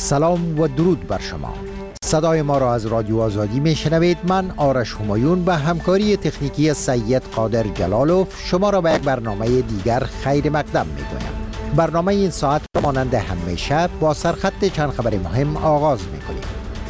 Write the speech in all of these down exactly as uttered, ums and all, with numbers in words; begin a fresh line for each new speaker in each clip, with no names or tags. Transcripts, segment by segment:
سلام و درود بر شما. صدای ما را از رادیو آزادی می شنوید. من آرش همایون به همکاری تکنیکی سید قادر جلالوف شما را به یک برنامه دیگر خیر مقدم می گویم. برنامه این ساعت را مانند همیشه با سرخط چند خبر مهم آغاز می کنیم.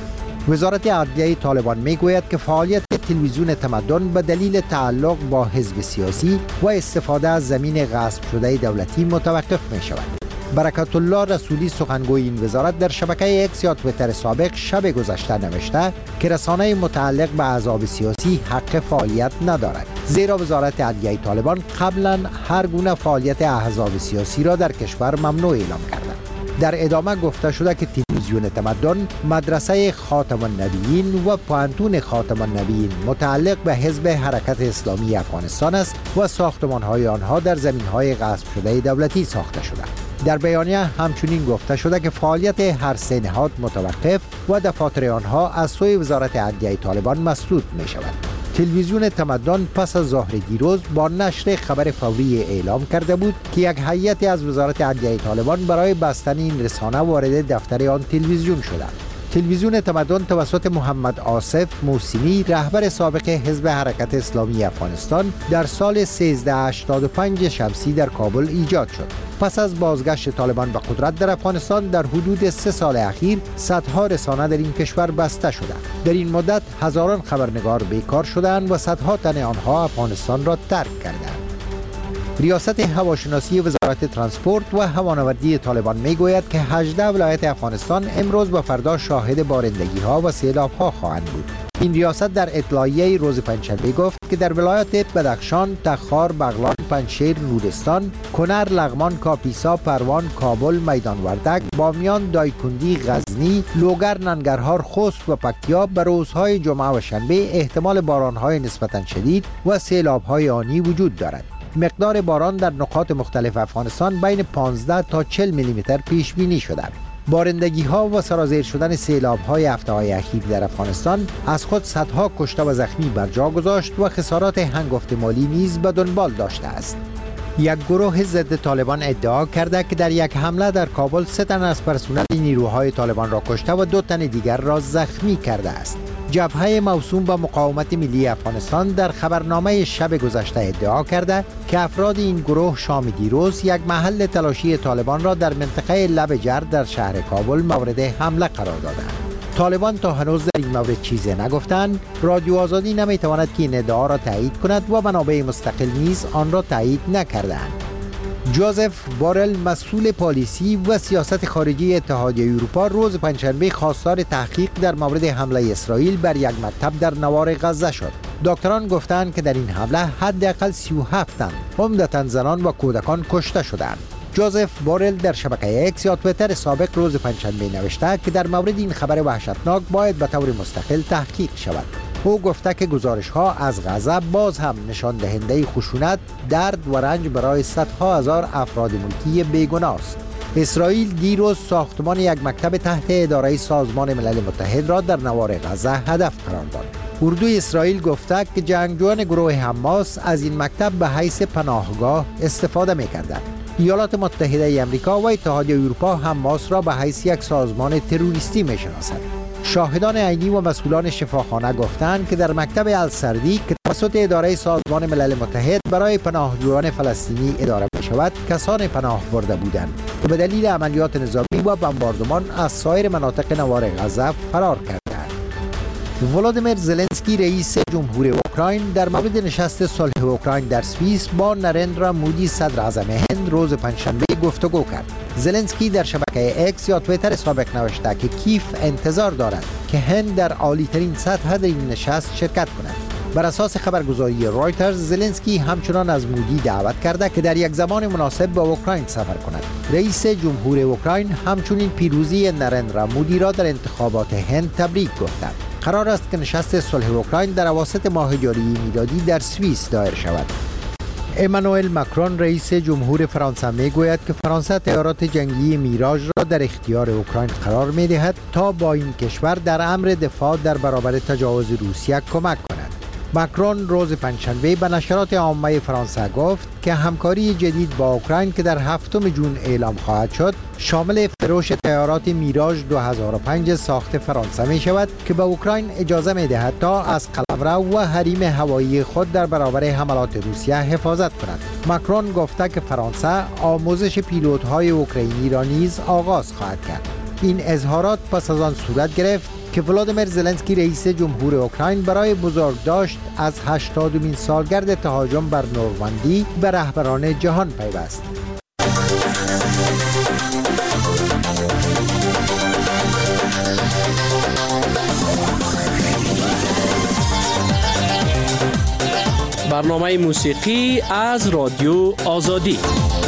وزارت عدلیه طالبان می گوید که فعالیت تلویزیون تمدن به دلیل تعلق با حزب سیاسی و استفاده از زمین غصب شده دولتی متوقف می شود. برکت الله رسولی سخنگوی این وزارت در شبکه اکس یا توییتر سابق شب گذشته نوشته که رسانه متعلق به احزاب سیاسی حق فعالیت ندارد، زیرا وزارت عدلیه طالبان قبلا هر گونه فعالیت احزاب سیاسی را در کشور ممنوع اعلام کرده. در ادامه گفته شده که تلویزیون تمدن مدرسه خاتم النبیین و پوهنتون خاتم النبیین متعلق به حزب حرکت اسلامی افغانستان است و ساختمان‌های آنها در زمین‌های غصب شده دولتی ساخته شده. در بیانیه همچنین گفته شده که فعالیت هر سه نهاد متوقف و دفاتر آنها از سوی وزارت عدلیه طالبان مسدود می شود. تلویزیون تمدن پس از ظهر دیروز با نشر خبر فوری اعلام کرده بود که یک هیئتی از وزارت عدلیه طالبان برای بستن این رسانه وارد دفتر آن تلویزیون شده. تلویزیون تمدن توسط محمد آصف موسیمی رهبر سابق حزب حرکت اسلامی افغانستان در سال سیزده هشتاد و پنج شمسی در کابل ایجاد شد. پس از بازگشت طالبان به قدرت در افغانستان در حدود سه سال اخیر صدها رسانه در این کشور بسته شده. در این مدت هزاران خبرنگار بیکار شدند و صدها تن آنها افغانستان را ترک کردند. ریاست هواشناسی وزارت ترانسپورت و هوانوردی طالبان میگوید که هجده ولایت افغانستان امروز و فردا شاهد بارندگی ها و سیلاب ها خواهند بود. این ریاست در اطلاعیه روز پنجشنبه گفت که در ولایت بدخشان، تخار، بغلان، پنجشیر، نورستان، کنر، لغمان، کاپیسا، پروان، کابل، میدان وردک، بامیان، دایکندی، غزنی، لوگر، ننگرهار، خوست و پکتیا به روزهای جمعه و شنبه احتمال بارانهای نسبتاً شدید و سیلاب‌های آنی وجود دارد. مقدار باران در نقاط مختلف افغانستان بین پانزده تا چهل میلی متر پیش بینی شده. بارندگی ها و سرازیر شدن سیلاب های هفته های اخیر در افغانستان از خود صدها کشته و زخمی بر جا گذاشت و خسارات هنگفت مالی نیز به دنبال داشته است. یک گروه ضد طالبان ادعا کرده که در یک حمله در کابل سه تن از پرسنل نیروهای طالبان را کشته و دو تن دیگر را زخمی کرده است. جبهه موسوم به مقاومت ملی افغانستان در خبرنامه شب گذشته ادعا کرده که افراد این گروه شام دیروز یک محل تلاشی طالبان را در منطقه لب جرد در شهر کابل مورد حمله قرار دادند. طالبان تا هنوز در این مورد چیزی نگفتند. رادیو آزادی نمیتواند که این ادعا را تایید کند و منابع مستقل نیز آن را تایید نکردند. جوزف بورل مسئول پالیسی و سیاست خارجی اتحادیه اروپا روز پنجشنبه خواستار تحقیق در مورد حمله اسرائیل بر یک مکتب در نوار غزه شد. دکتران گفتند که در این حمله حداقل سی و هفت تن عمدتاً زنان و کودکان کشته شدند. جوزف بورل در شبکه اکس یا توییتر سابق روز پنجشنبه نوشته که در مورد این خبر وحشتناک باید به طور مستقل تحقیق شود. او گفته که گزارش ها از غزه باز هم نشان دهنده خشونت، درد و رنج برای صدها هزار افراد ملکی بیگناه است. اسرائیل دیروز ساختمان یک مکتب تحت اداره سازمان ملل متحد را در نوار غزه هدف قرار داد. اردوی اسرائیل گفته که جنگجویان گروه حماس از این مکتب به حیث پناهگاه استفاده می‌کردند. ایالات متحده آمریکا و اتحادیه اروپا حماس را به حیث یک سازمان تروریستی می‌شناسند. شاهدان عینی و مسئولان شفاخانه گفتند که در مکتب السردی که توسط اداره سازمان ملل متحد برای پناهجویان فلسطینی اداره می شود کسان پناه برده بودند که به دلیل عملیات نظامی و بمباردمان از سایر مناطق نوار غزه فرار کردند. ولادیمیر زلنسکی رئیس جمهور اوکراین در مورد نشست صلح اوکراین در سوئیس با نرندرا مودی صدر اعظم هند روز پنجشنبه گفتگو کرد. زلنسکی در شبکه اکس یا توییتر سابق نوشته که کیف انتظار دارد که هند در عالی‌ترین سطح در این نشست شرکت کند. بر اساس خبرگزاری رایترز زلنسکی همچنان از مودی دعوت کرده که در یک زمان مناسب به اوکراین سفر کند. رئیس جمهور اوکراین همچنین پیروزی نرندرا مودی را در انتخابات هند تبریک گفته. قرار است که نشست صلح اوکراین در اواسط ماه جاری میلادی در سوئیس دایر شود. امانوئل ماکرون رئیس جمهور فرانسه میگوید که فرانسه طیارات جنگی میراژ را در اختیار اوکراین قرار میدهد تا با این کشور در امر دفاع در برابر تجاوز روسیه کمک کند. ماکرون روز پنجشنبه به نشرات عامه فرانسه گفت که همکاری جدید با اوکراین که در هفتم جون اعلام خواهد شد شامل فروش طیارات میراژ دو هزار و پنج ساخت فرانسه می شود که به اوکراین اجازه می دهد تا از قلمرو و حریم هوایی خود در برابر حملات روسیه حفاظت کند. ماکرون گفته که فرانسه آموزش پیلوت های اوکراینی را نیز آغاز خواهد کرد. این اظهارات پس از آن صورت گرفت که ولادیمیر زلنسکی رئیس جمهور اوکراین برای بزرگداشت از هشتادمین سالگرد تهاجم بر نورماندی به رهبران جهان پیوست.
برنامه موسیقی از رادیو آزادی.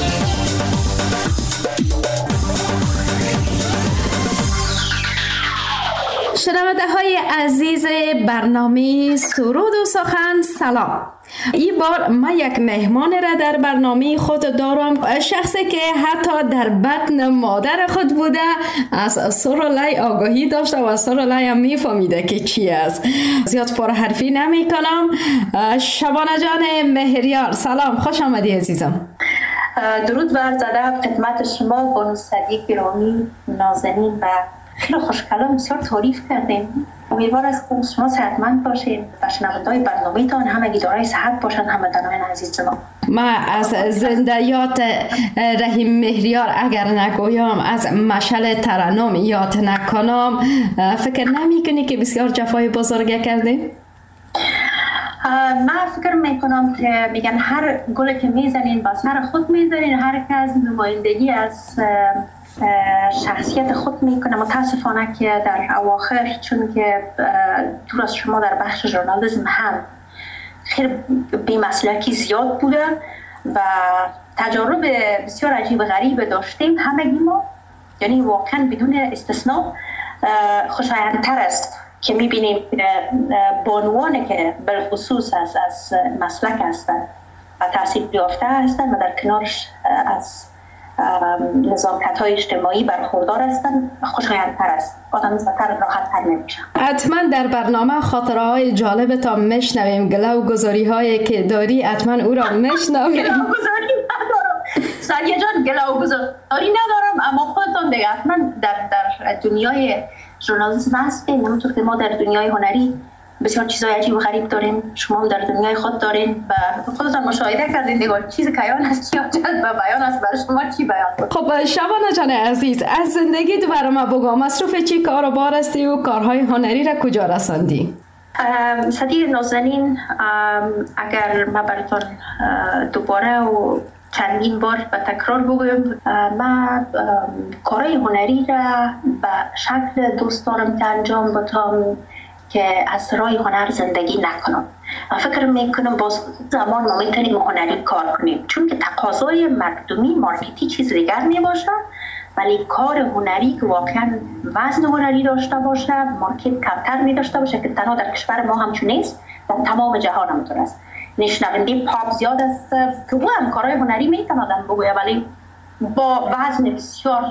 شنونده های عزیز برنامه سرود و سخن، سلام. این بار من یک مهمان را در برنامه خود دارم، شخصی که حتی در بطن مادر خود بوده از سرولای آگاهی داشته و سرولای هم میفهمیده که چی است. زیاد پرحرفی نمی کنم. شبانه جان مهریار، سلام، خوش آمدی عزیزم.
درود بر زده خدمت شما بانو صدیق گرامی نازنین و خیلی خوشکلام، بسیار تعریف کردیم. امیدوار هستم شما صحتمند باشید و شنونده‌های برنامه‌تان همگی دارای صحت باشند. هموطنان عزیز ما،
ما از زندیات رحیم مهریار اگر نگویم، از مشعل ترنم یاد نکنم، فکر نمی‌کنی که بسیار جفای بزرگی کردیم؟
من فکر میکنم که میگن هر گلی که میزنین با سر خود میزنین، هر کس نمایندگی از شخصیت خود میکنه. متاسفانه که در اواخر، چون که دور از شما در بخش ژورنالیسم هم خیلی بی‌مسلکی زیاد بوده و تجارب بسیار عجیب غریب داشتیم همگی ما، یعنی واقعا بدون استثناء خوشایندتر است که میبینیم بانوانی که بالخصوص از, از مسلک هستند و تحصیل یافته هستند و در کنارش از نزاکت‌های اجتماعی برخوردار هستند، خوشایندتر است، آدم زیادتر راحت‌تر می‌باشد.
حتما در برنامه خاطره‌های جالب تا میشنویم، گله و گذاری‌هایی که داری حتما او را میشنویم.
گله و گذاری ندارم سایه جان، گله و گذاری ندارم، اما خودتان دیگه حتما در در دنیای ژورنالیسم هستین، همونطور که ما در دنیای هنری بسیار چیزای عجیب و غریب داریم، شما در دنیای خود دارین و خودتان مشاهده کردین دیگه چیز کیان است یا جد و بیان است. برای شما چی بیان کنم؟
خب شبانه جان عزیز، از زندگی تو برای ما بگو، مصروف چی کار و بار هستی و کارهای هنری را کجا رساندی؟
صدیق نازنین، اگر ما براتون دوباره و چندین بار به تکرار بگویم، من کارهای هنری را به شکل دوست دارم که انجام بدم که از راه هنر زندگی نکنم. من فکر میکنم باز زمان ما میتونیم هنری کار کنیم، چون که تقاضای مردمی مارکتی چیز دیگر میباشه، ولی کار هنری که واقعا وزن هنری داشته باشه، مارکت کمتر میداشته باشه، که تنها در کشور ما همچون نیست، در تمام جهان همونطور است. نشنونده پاپ زیاد است که او هم کارهای هنری میتونه آدم بگویه، ولی با وزن بسیار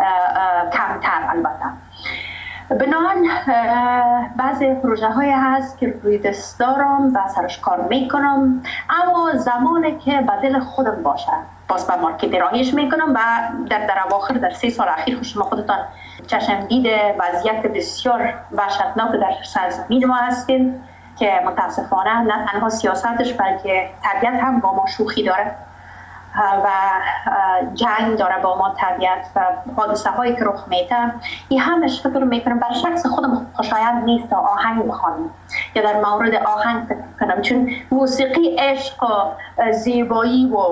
کمتر. البته بنان بعضی پروژه های هست که روی دست دارم و سرش کار میکنم، اما زمانی که به دل خودم باشه باز به مارکت راهیش میکنم. و در در اواخر در سه سال اخیر شما خودتان چشم دیده وضعیت بسیار وحشتناک در سرزمین ما هستیم که متاسفانه نه تنها سیاستش بلکه طبیعت هم با ما شوخی داره و جنگ داره با ما طبیعت و حادثه هایی که رخ میده. این همش فکر میکنم بر شخص خودم خوشایند نیست آهنگ بخوانم یا در مورد آهنگ فکر کنم، چون موسیقی عشق و زیبایی و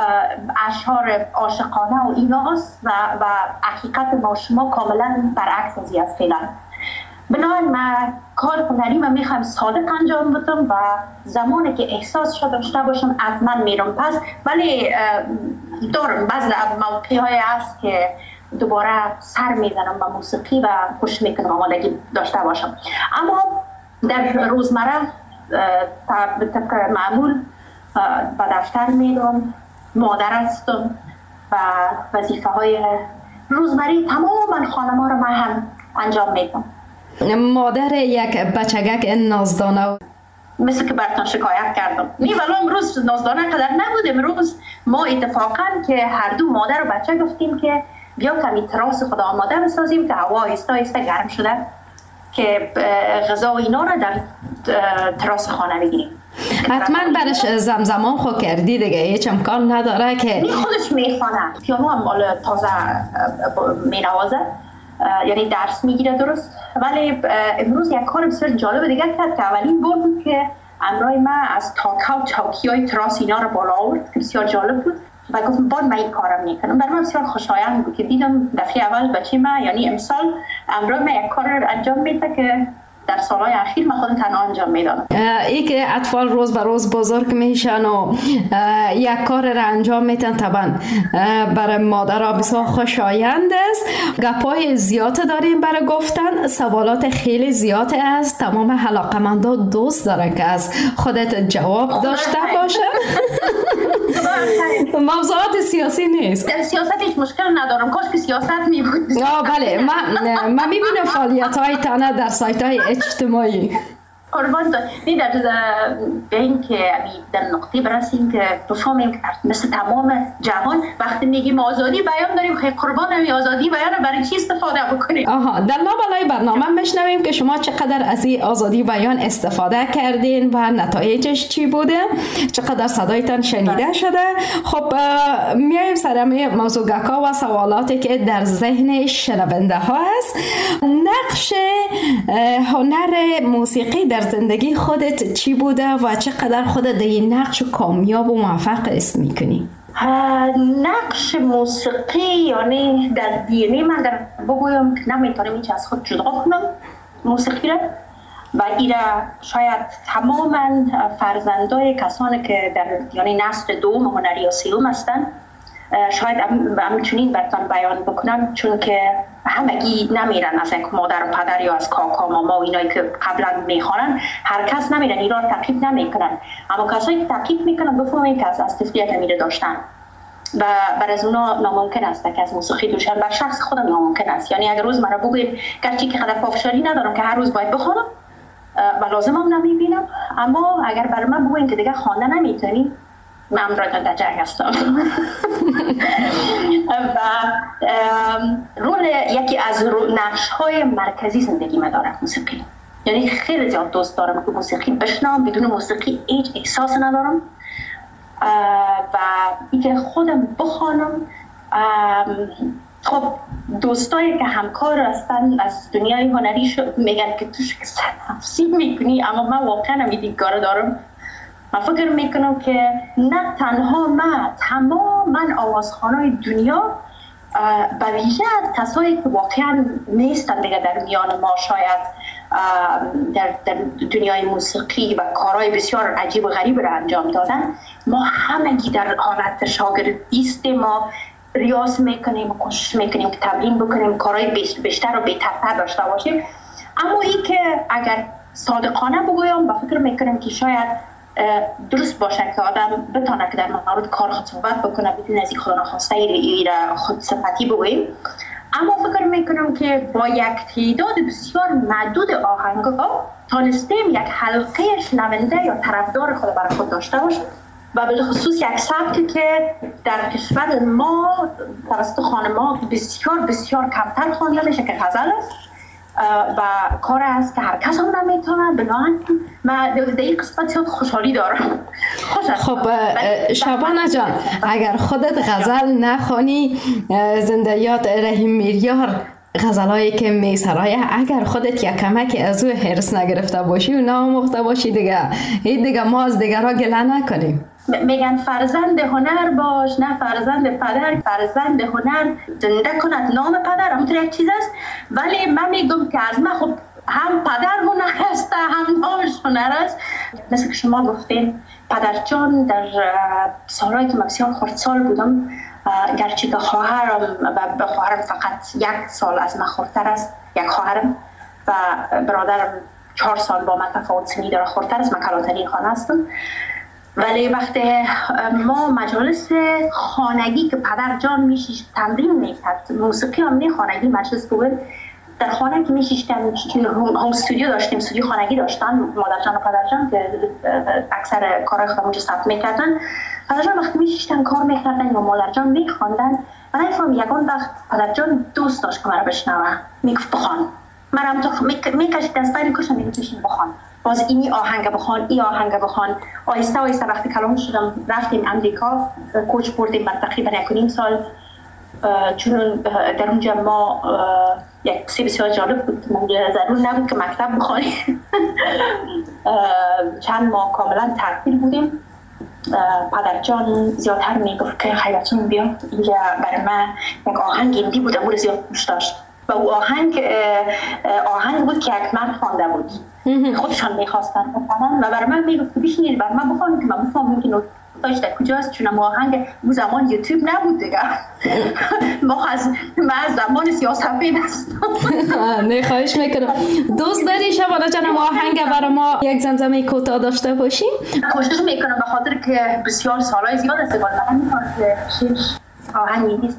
اشعار عاشقانه و ایناست و و حقیقت ما شما کاملا برعکس از است فعلا. بنابراین من کار هنری من میخوام صادق انجام بدم و زمانی که احساس شده داشته باشم حتما میرم پس، ولی دارم بعضی موقعی های هست که دوباره سر میزنم به موسیقی و خوش میکنم آمادگی داشته باشم. اما در روزمره طبق معمول به دفتر میرم، مادر هستم و وظیفه های روزمره تمام خانما رو من هم انجام میدم.
مادر یک بچگک نازدانه
مثل که براتون شکایت کردم. نی ولی امروز نازدانه قدر نبود. امروز ما اتفاقا که هر دو مادر و بچه گفتیم که بیا کمی تراس خود آماده بسازیم که هوا آهسته آهسته گرم شده که غذا و اینا را در تراس خانه بگیریم.
حتما برش زمزمان خو کردی دیگه، هیچ امکان نداره که
می خودش میخوانه، پیانو هم مال تازه مینوازه، یعنی درس میگیره درست. ولی امروز یک کار بسیار جالب دیگه کرد که اولین بار بود که امرای من از تاکا و چوکی های تراس اینا رو بالا آورد که بسیار جالب بود و گفتم باید من این کارم میکنم. برای من بسیار خوشایند بود که دیدم دفعه اول بچه من، یعنی امسال امرای من یک کار رو انجام میده که در سالهای اخیر من خودم تنها انجام میدادم.
ای که اطفال روز به روز بزرگ میشن و یک کار را انجام میتن، طبعا برای مادرها بسیار خوشایند است. گپای زیاد داریم برای گفتن، سوالات خیلی زیاد است. تمام علاقه‌مندا دوست دارن که از خودت جواب داشته باشن. موضوعات سیاسی نیست.
در سیاست هیچ مشکل ندارم، کاش که سیاست می بود.
آه بله، من من میبینم فعالیت های تنه در سایت های اجتماعی.
قربان دارم. می در به این که در نقطه برسیم که بفهمیم که مثل تمام جهان وقتی میگیم آزادی بیان داریم، خیلی قربان همی آزادی بیان برای چی استفاده بکنیم.
آها، در لابلای برنامه میشنویم که شما چقدر از این آزادی بیان استفاده کردین و نتایجش چی بوده، چقدر صدایتان شنیده شده. خب میایم سر موضوع گکا و سوالاتی که در ذهن شنونده ها هست. نقش هنر موسیقی در زندگی خودت چی بوده و چقدر خودت در این نقش کامیاب و موفق است میکنی؟
نقش موسیقی یعنی در دی ان ای من در بگویم که نمیتونم هیچ از خود جدا کنم موسیقی را، و ایرا شاید تماما فرزندای کسانی که در یعنی نسل دوم هنری یا سیوم هستن شاید همچنین براتون بیان بکنم، چون که همگی نمیرن از یک مادر و پدر یا از کاکا ماما و اینایی که قبلا میخوانن، هر کس نمیرن اینا رو تقلید نمیکنن، اما کسایی که تقلید میکنن بفهمین که از از طفلیت میره داشتن و بر از اونا ناممکن است که از موسیقی دوشن. بر شخص خودم ناممکن است. یعنی اگر روز مرا بگوید گرچه که قدر پافشاری ندارم که هر روز باید بخوانم و لازم هم نمیبینم، اما اگر بر من بگوین که دیگه خوانده نمیتونی، من برای در جنگ هستم. و رول یکی از نقش های مرکزی زندگی من داره موسیقی. یعنی خیلی زیاد دوست دارم که موسیقی بشنوم، بدون موسیقی هیچ احساس ندارم و اینکه خودم بخوانم. خب دوستایی که همکار هستن از دنیای هنری میگن که توش که تفسیر میکنی، اما من واقعا هم دیدگار دارم. من فکر میکنم که نه تنها من، تمام من آوازخوانای دنیا به ویژه کسایی که واقعا نیستن دیگه در میان ما، شاید در, در دنیای موسیقی و کارهای بسیار عجیب و غریب را انجام دادن، ما همگی در حالت شاگردی هستیم. ما ریاض میکنیم و کوشش میکنیم که تمرین بکنیم، کارهای بیشتر و بهترتر داشته باشیم. اما این که اگر صادقانه بگویم، با فکر میکنم که شاید درست باشه که آدم بتونه که در مورد کار خود صحبت بکنه بدون از این خدا نخواسته ای را خود صفتی بگویم. اما فکر میکنم که با یک تعداد بسیار محدود آهنگ‌ها تانستیم یک حلقه شنونده یا طرفدار خود برای خود داشته باشیم و بالخصوص یک سبکی که در کشور ما توسط خانم‌ها بسیار بسیار کمتر خوانده میشه که غزل است و کار است که هر کس هم نمیتونه. بنابراین من در این قسمت زیاد خوشحالی دارم.
خب شبانه جان، اگر خودت غزل نخوانی، زنده یاد رحیم میریار غزلایی که میسرایه، اگر خودت یک کمک از او حرص نگرفته باشی و ناموخته باشی دیگه هیچ دیگه ما از دیگرها گله نکنیم.
میگن فرزند هنر باش، نه فرزند پدر. فرزند هنر زنده کند نام پدر، همونطور یک چیز است. ولی من میگم که از من خب هم پدر هنر است هم نامش هنر است. مثل که شما گفتین پدر جان در سالهایی که من بسیار خردسال بودم، گرچه که خواهرم و به خواهرم فقط یک سال از من خردتر است، یک خواهرم و برادرم چهار سال با من تفاوت سنی داره، خردتر است. من کلانترین خانه هستم. ولی وقتی ما مجالس خانگی که پدر جان میشیش تمرین میکرد، موسیقی هم نه خانگی مجلس بود، در خانه که میشیشتم، چون هم استودیو داشتیم، استودیو خانگی داشتن مادرجان و پدرجان که اکثر کارهای خودم اونجا ثبت میکردن. پدرجان وقتی میشیشتن کار میکردن یا مادرجان میخواندن، من نفهم یکان وقت پدرجان دوست داشت که مرا بشنوه، میگفت بخوان. منم تو میکشید از بین کشم میگفتشین بخوان، باز اینی آهنگ بخوان، ای آهنگ بخوان. آیسته آیسته وقتی کلام شدم رفتیم امریکا، کوچ بردیم بعد تقریبا یک و نیم سال، چون در اونجا ما یک سی بسیار جالب بود، ضرور نبود که مکتب بخوانیم. چند ماه کاملا تعطیل بودیم. پدرجان زیادتر میگفت که خیلیتون بیا اینجا برای من یک آهنگ هندی بود، امور زیاد دوست داشت و او آهنگ آهنگ بود که یک مرد خوانده بود، خودشان میخواستن بخوانن و برای من میگفت بیشینید برای من بخوانید که من بفهمم که نوتاش در کجاست، چون ما آهنگ اون زمان یوتیوب نبود دیگه. ما از من از زمان سیاه‌سفید هستم.
نه خواهش میکنم. دوست داری شبانه جانم آهنگ برای ما یک زمزمه کوتاه داشته باشیم؟
کوشش میکنم به خاطر که بسیار سالهای زیاد استفاده من میکنم که شش آهنگی نیست.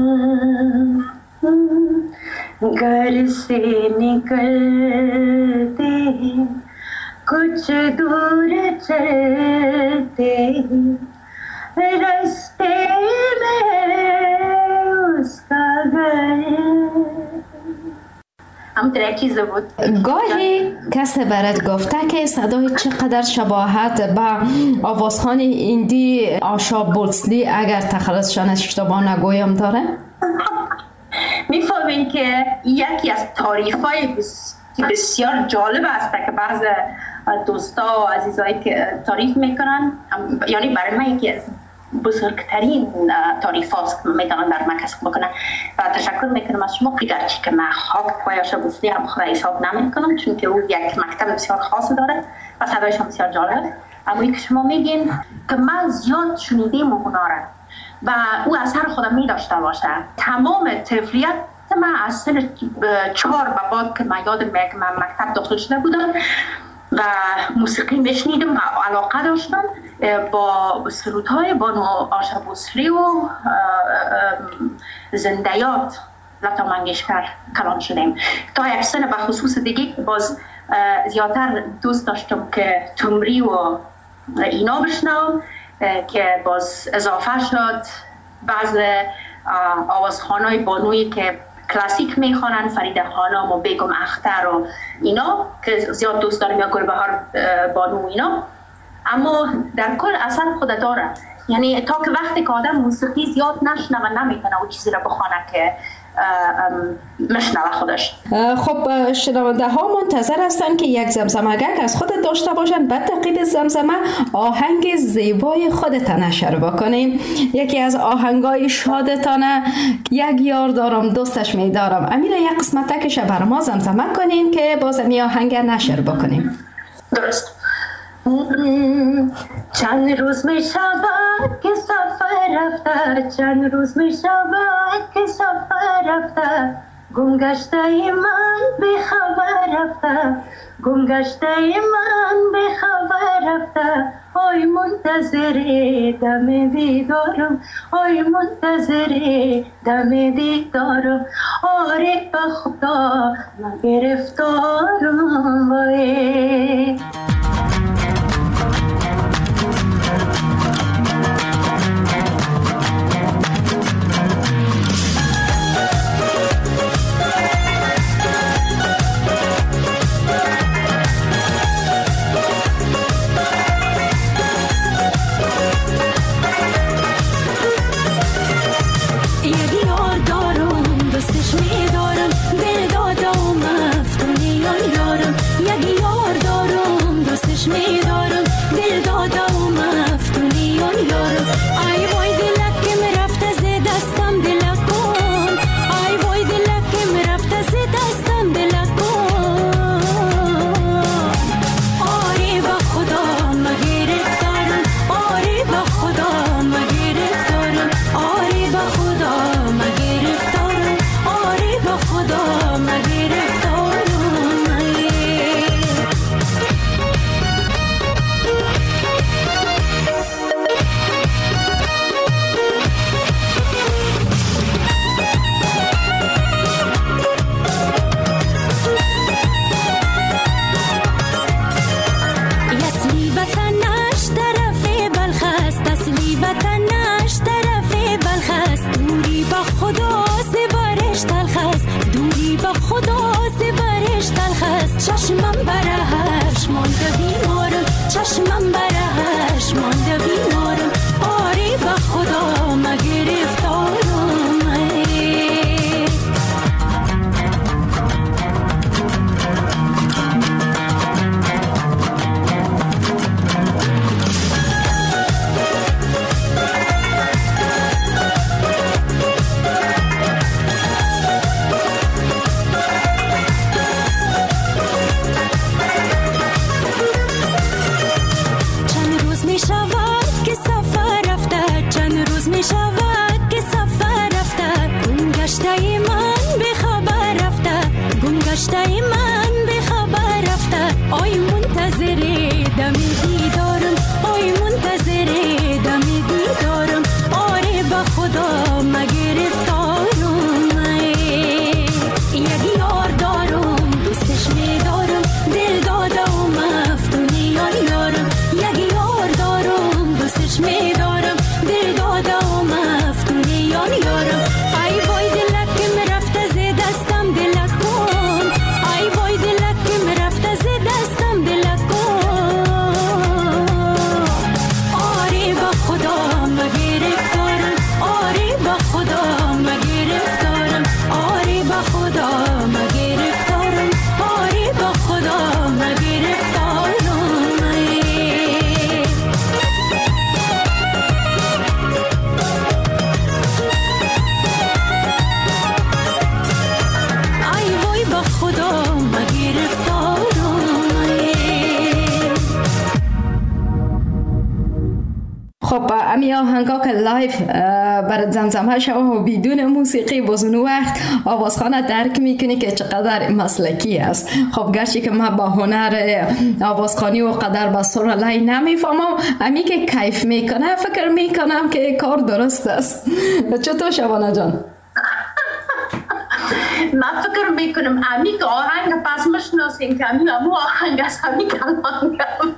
घर से निकलते कुछ दूर चलते रास्ते में उसका घर. هم ترکی بود.
گاهی کسی برات گفته که صدای چقدر شباهت به آوازخوان هندی آشا بولسلی اگر تخلصشان اشتباه نگویم داره؟
میفهمین که یکی از تعریف‌های بس... بسیار جالب است که بعض دوستا و عزیزایی که تعریف میکنن، یعنی برای من یکی از بزرگترین تعریف هاست که میتونن در من کسب بکنن و تشکر میکنم از شما. گرچه که من خاک پای آشا بولسلی هم خود حساب نمیکنم چون که او یک مکتب بسیار خاص داره و صدایش هم بسیار جالب، اما این که شما میگین که من زیاد شنیدیم اونا را و او اثر خودم می داشته باشه. تمام طفلیت من از سن چهار به بعد که من یادم میاد که من مکتب داخل شده بودم و موسیقی میشنیدم و علاقه داشتم با سرودهای بانو آشا بولسلی و زندیات لتا منگشکر کلام شدیم. تا یک سن به خصوص دیگه باز زیادتر دوست داشتم که تمری و اینا بشنم که باز اضافه شد بعض آوازخوانای بانویی که کلاسیک میخوانن، فریده خانم و بیگم اختر و اینا که زیاد دوست دارم یا گلبهار بانو اینا، اما در کل اثر خود داره. یعنی تا که وقتی که آدم موسیقی زیاد نشنه و نمیتونه اون چیزی را بخوانه که مشنوه خودش.
خب شنونده ها منتظر هستن که یک زمزمه‌گک از خودت داشته باشن، بعد تعقیب زمزمه آهنگ زیبای خودت نشر بکنیم. یکی از آهنگای شادتانه یک یار دارم دوستش میدارم، امیر یک قسمت که بر ما زمزمه کنین که باز می آهنگ نشر بکنیم.
درست. چند روز می شود که سفر رفته، چند روز می شود که سفر رفته، گم گشته من به خبر رفته، گم گشته من به خبر رفته. آی منتظر دم دیدارم، آی منتظر دم دیدارم، آره به خدا من گرفتارم وای.
یک یار دارم بیمارم آری به خدا ما گرفتارم گشته من به خبر رفته آی منتظر دم دیدارم آی منتظر دم دیدارم آره به خدا ما گرفتارم یک یار دارم دوستش میدارم دل داده و مفتونی یار یارم یک یار دارم دوستش میدارم دل داده و مفتونی یار یارم ای وای دلکم رفته ز دستم دلک
خب امی آهنگا که لایف برای زمزمه شو و بدون موسیقی بازون وقت آوازخانه درک میکنی که چقدر مسلکی است. خب گرچه که من با هنر آوازخانی و قدر با سر لای نمیفهمم، امی که کیف میکنه فکر میکنم که کار درست است. چطور شبانه جان؟
من فکر میکنم امی که آهنگ پس مشناسیم که امی همون آهنگ است، امی کلمان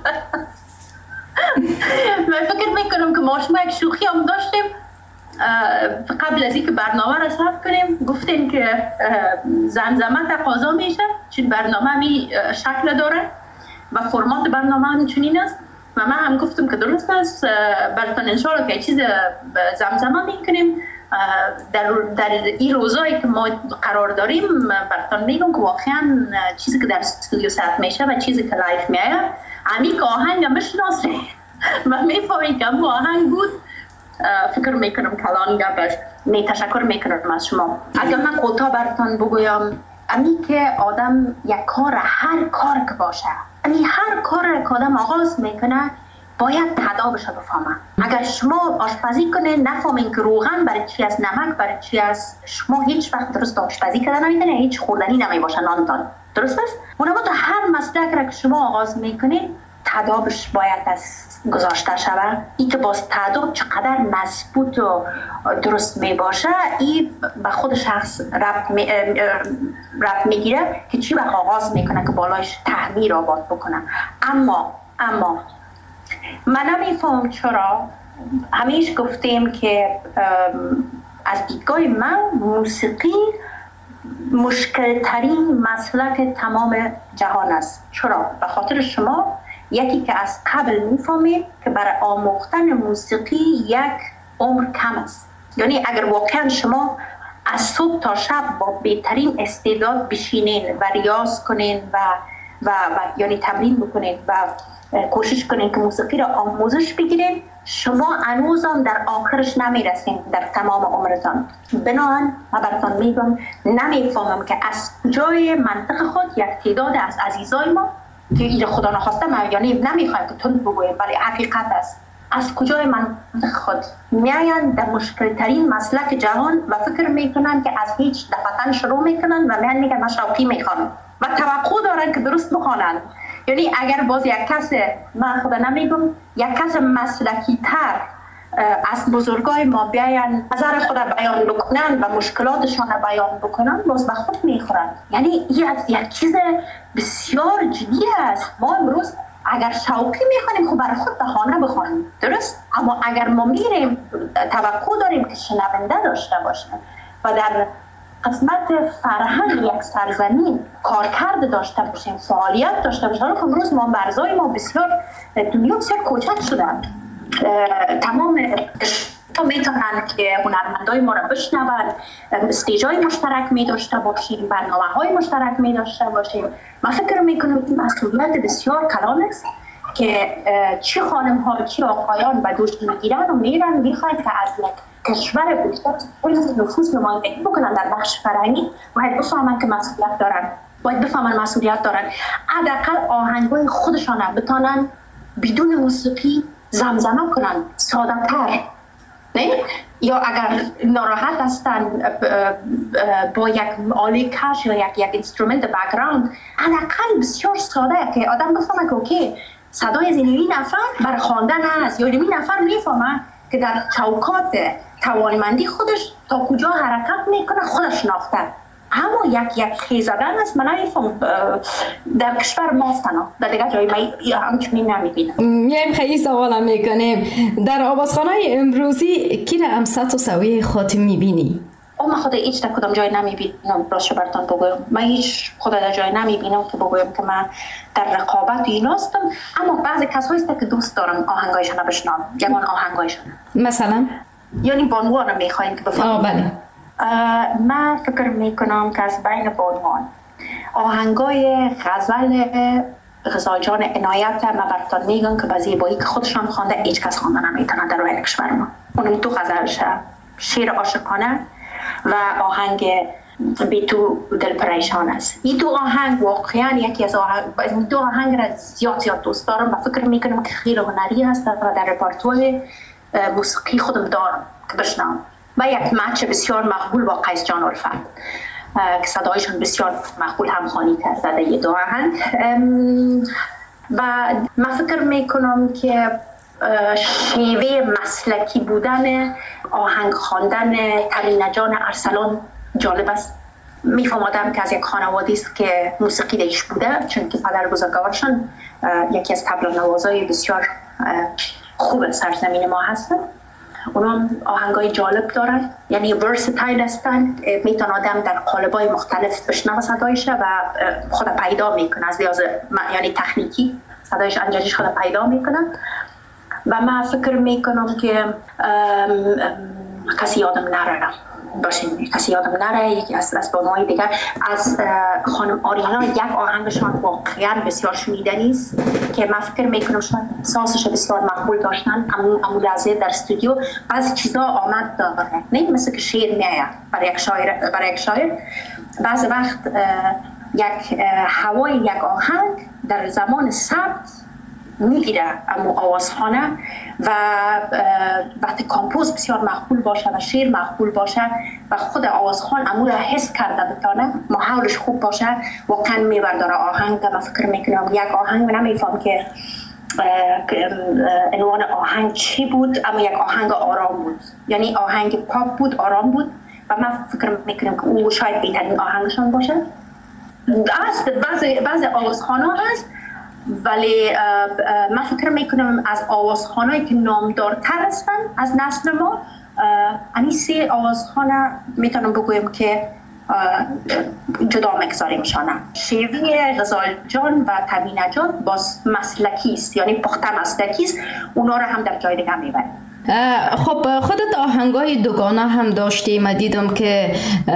من فکر میکنم که ما شما یک شوخی هم داشتیم قبل از اینکه برنامه را ثبت کنیم، گفتین که زمزمه تقاضا میشه چون برنامه می شکل داره و فرمات برنامه هم چنین است و من هم گفتم که درست است براتون انشاءالله که چیز زمزمه میکنیم در در این روزایی که ما قرار داریم براتون میگم که واقعا چیزی که در استودیو ثبت میشه و چیزی که لایف میایه امی که آهنگ میشناسه و میفهمی که همون آهنگ بود. فکر میکنم کلان گپش می تشکر میکنم از شما. اگر من کوتاه براتون بگویم، امی که آدم یک کار هر کار که باشه، امی هر کار که آدم آغاز میکنه باید تدابش رو بفهمه. اگر شما آشپزی کنین نفهمین که روغن برای چی است، نمک برای چی است، شما هیچ وقت درست آشپزی کردن نمیتونه، هیچ خوردنی نمیباشه نانتان. درست است؟ اونم تو هر مسلک را که شما آغاز میکنین تدابش باید از گذاشته شود. این که باز تداب چقدر مضبوط و درست می باشه این به خود شخص ربط می ربط میگیره که چی وقت آغاز میکنه که بالایش تحمیر آباد بکنه. اما اما من نمیفهم چرا همیشه گفتیم که از دیدگاه من موسیقی مشکل ترین مسلک تمام جهان است. چرا؟ به خاطر شما یکی که از قبل میفهمید که برای آموختن موسیقی یک عمر کم است. یعنی اگر واقعا شما از صبح تا شب با بهترین استعداد بشینین و ریاض کنین و و, و یعنی تمرین بکنین و کوشش کنین که موسیقی را آموزش بگیرین، شما هنوزم در آخرش نمیرسین در تمام عمرتان. بنابراین من براتون میگم نمیفهمم که از کجای منطق خود یک تعداد از عزیزای ما که ایره خدا نخواسته ما یعنی نمیخوایم که تند بگویم ولی حقیقت است، از کجای منطق خود میاین در مشکل ترین مسلک جهان و فکر میکنن که از هیچ دفتن شروع میکنن و میان میگن من شوقی میخوام و توقع دارن که درست بخوانن. یعنی اگر باز یک کس، من خدا نمیگم، یک کس مسلکی تر از بزرگای ما بیاین نظر خود بیان بکنن و مشکلاتشان بیان بکنن باز به خود میخورن. یعنی این یک چیز بسیار جدی است. ما امروز اگر شوقی میخوانیم خب برای خود بهانه بخوانیم، درست؟ اما اگر ما میریم توقع داریم که شنونده داشته باشیم و در قسمت فرهنگ یک سرزمین کارکرد داشته باشیم، فعالیت داشته باشیم. امروز ما برزای ما بسیار دنیا بسیار کوچک شدن. تمام تا میتونن که هنرمندای ما را بشنون، استیجای مشترک می داشته باشیم، برنامه های مشترک می داشته باشیم. من فکر میکنم این مسئولیت بسیار کلان است که چی خانم ها چی آقایان به دوش میگیرن و میرن میخواید که از یک کشور بسیار نفوذ نمایندگی بکنن در بخش فرهنگی، باید بفهمن که مسئولیت دارن، باید بفهمن مسئولیت دارن. حداقل آهنگای خودشان بتونن بدون موسیقی زمزمه کنن، ساده تر، نه؟ یا اگر ناراحت هستن با یک آله کش یا یک یک اینسترومنت بک‌گراند، حداقل بسیار ساده که آدم بفهمه که اوکی صدای زینوی نفر بر خواندن است، یا این نفر میفهمه که در چوکات توانمندی خودش تا کجا حرکت میکنه خودش نافته. اما یک یک خیزدن است، من نمیفهم در کشور ماست تنها، در دیگه جایی من همچنین نمیبینم.
میایم خیلی سوالم میکنیم، در آوازخانه امروزی کی را امسط و سویه خود میبینی؟
او من خود هیچ در کدام جای نمیبینم، راستش براتون بگویم من هیچ خود در جای نمیبینم که بگویم که من در رقابت اینا هستم. اما بعضی کسایی هست که دوست دارم آهنگایشان رو بشنوم، یگان آهنگایشان.
مثلا
یعنی بانوان رو میخوایم که بفهمیم.
آه بله.
من فکر میکنم که از بین بانوان آهنگای غزل غزال جان عنایت من براتون میگم که با زیبایی که خودشان خوانده هیچ کس خوانده نمیتونه در روی کشور ما. اونم دو غزلشه، شعر عاشقانه و آهنگ بی تو دل پریشان است. این دو آهنگ واقعا یکی از آهنگ این دو آهنگ را زیاد زیاد دوست دارم و فکر میکنم که خیلی هنری هست و در رپرتوار موسیقی خودم دارم که بشنوم. و یک مچ بسیار مقبول با قیس جان الفت که صدایشون بسیار مقبول همخوانی کرده در یه دو آهنگ. و من فکر میکنم که شیوه مسلکی بودن آهنگ خواندن تمینه جان ارسلان جالب است. میفهمادم که از یک خانوادی است که موسیقی دیش بوده، چون که پدر بزرگوارشان یکی از طبل نوازای بسیار خوب سرزمین ما هستند. اونا آهنگای جالب دارن، یعنی ورستایل هستن، میتون آدم در قالب‌های مختلف بشنوه صدایشه و خود پیدا میکنه، از لحاظ یعنی تکنیکی صدایش انجاجش خود پیدا میکنه. و من فکر میکنم که کسی یادم نره باشین کسی یادم نره یکی از از بانوهای دیگر از خانم آریانا یک آهنگشان واقعا بسیار شنیدنی است که من فکر میکنم شاید سازش بسیار مقبول داشتن، اما لحظه در استودیو بعضی چیزا آمد داره، نه مثل که شعر میآید برای یک شاعر برای یک شاعر بعضی وقت یک هوای یک آهنگ در زمان ثبت میگیره اما آوازخانه و وقتی کامپوز بسیار مقبول باشه و شعر مقبول باشه و خود آوازخوان امو را حس کرده بتانه محاورش خوب باشه واقعا میبرداره آهنگ. من فکر میکنم یک آهنگ نمیفهم که عنوان آهنگ چی بود، اما یک آهنگ آرام بود، یعنی آهنگ پاپ بود، آرام بود و من فکر میکنم که او شاید بهترین آهنگشان باشه. است بعضی بعضی آوازخانه هست ولی من فکر میکنم از آوازخانه‌ای که نامدارتر هستن از نسل ما، این سه آوازخانه میتونم بگویم که جدا مگذاریمشانه. شیوه غزال جان و تمینه جان باز مسلکی است، یعنی پخته مسلکی است، اونا رو هم در جای دیگه میبریم.
خب خودت آهنگای دوگانه هم داشتی، من دیدم که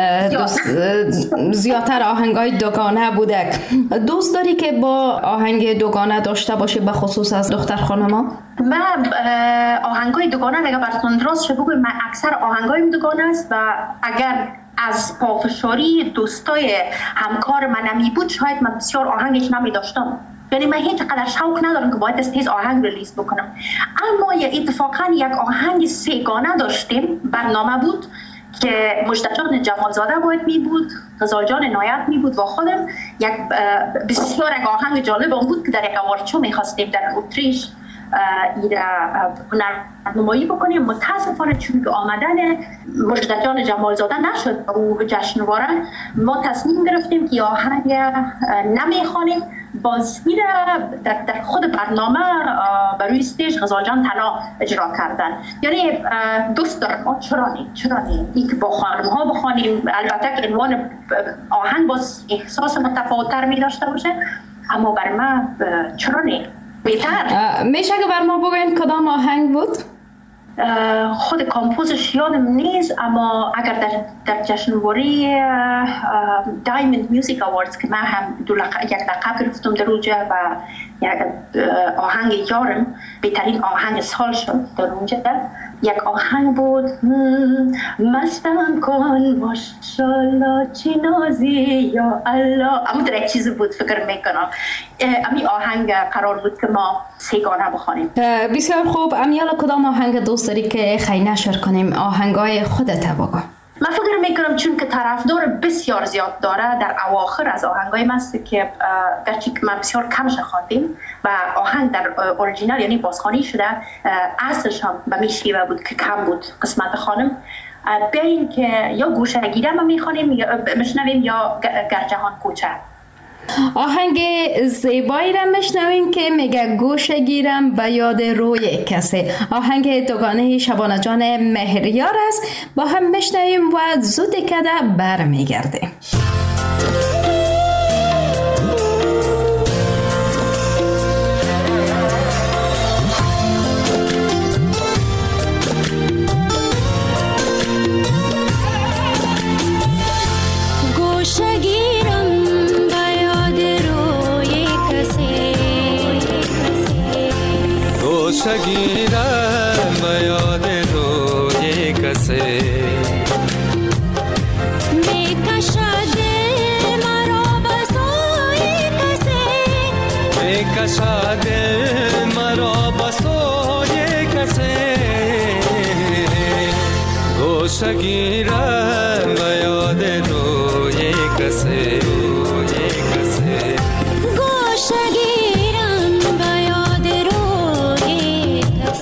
زیادتر آهنگای دوگانه بوده. دوست داری که با آهنگ دوگانه داشته باشی به خصوص از دختر خانما؟
من آهنگای دوگانه اگر براتون درست شد بگویم من اکثر آهنگایم دوگانه است و اگر از پافشاری دوستای همکار من نمی بود شاید من بسیار آهنگش نمی داشتم، یعنی من هیچ قدر شوق ندارم که باید تیز آهنگ ریلیز بکنم. اما اتفاقا یک آهنگ سه‌گانه داشتیم، برنامه بود که مجد جان جمالزاده باید می بود، غزال جان عنایت می بود و خودم یک بسیار یک آهنگ جالب اون بود که در یک آوارچو می خواستیم در اتریش این هنرنمایی بکنیم. متاسفانه چون که آمدن مجد جان جمالزاده نشد او جشنواره، ما تصمیم گرفتیم که آهنگ نمیخوانیم، بازی را در, در خود برنامه بر روی استیج غزال جان تنها اجرا کردن. یعنی دوست دارم چرا نه چرا نه این که با خانم ها بخوانیم، البته که عنوان آهنگ باز احساس متفاوت‌تر می داشته باشه، اما بر من چرا نه بهتر.
میشه که بر ما بگوین کدام آهنگ بود؟
خود کامپوزش یادم نیست، اما اگر در, در جشنواره دایموند میوزیک اواردز که من هم دو لق... یک لقب گرفتم در اونجا و یک آهنگ یارم بهترین آهنگ سال شد در اونجا، یک آهنگ بود مستم کن ماشالله چی نازی یا الله، اما در یک چیز بود فکر میکنم امی آهنگ قرار بود که ما سیگانه بخوانیم.
بسیار خوب. امیالا کدام آهنگ دوست داری که خیلی نشر کنیم؟ آهنگای خودت بگو.
من فکر میکنم چون که طرفدار بسیار زیاد داره در اواخر از آهنگای ماست که گرچه که من بسیار کمش خواندیم و آهنگ در اوریجینال یعنی بازخوانی شده اصلش هم به میشیوه بود که کم بود قسمت خانم، بیاییم که یا گوشه گیره ما میخوانیم یا مشنویم یا گر جهان کوچه.
آهنگ زیبایی را میشنویم که میگه گوشه گیرم به یاد روی کسی. آهنگ دوگانه شبانه جان مهریار است، با هم میشنویم و زود کده بر میگردیم.
شگیرم به یاد روی کسی می کشد مرا به سوی کسی می کشد مرا به سوی کسی گوشه گیرم به یاد روی کسی روی کسی گوشه گیرم به یاد روی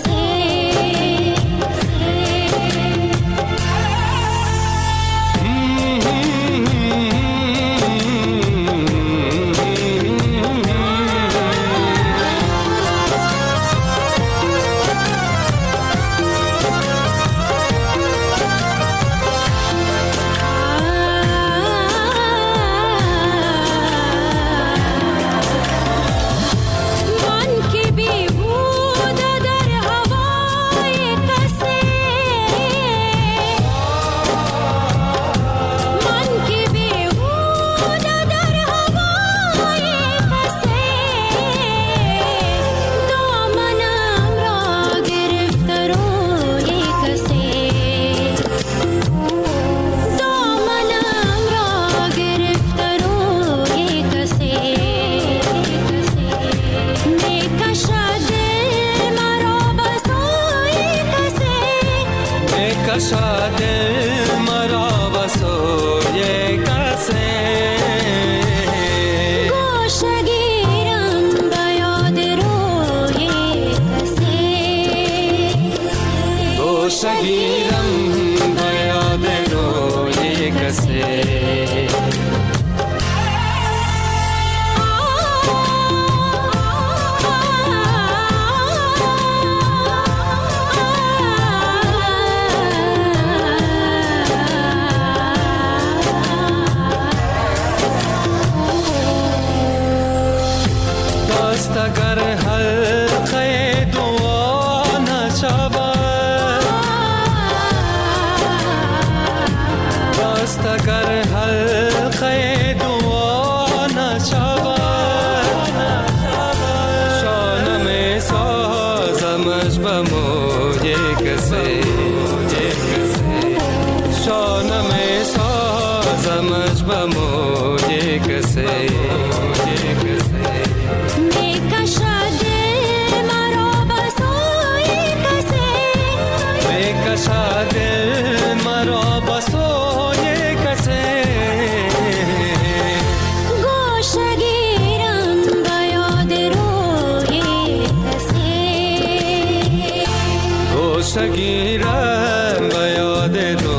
شگیرم به یاد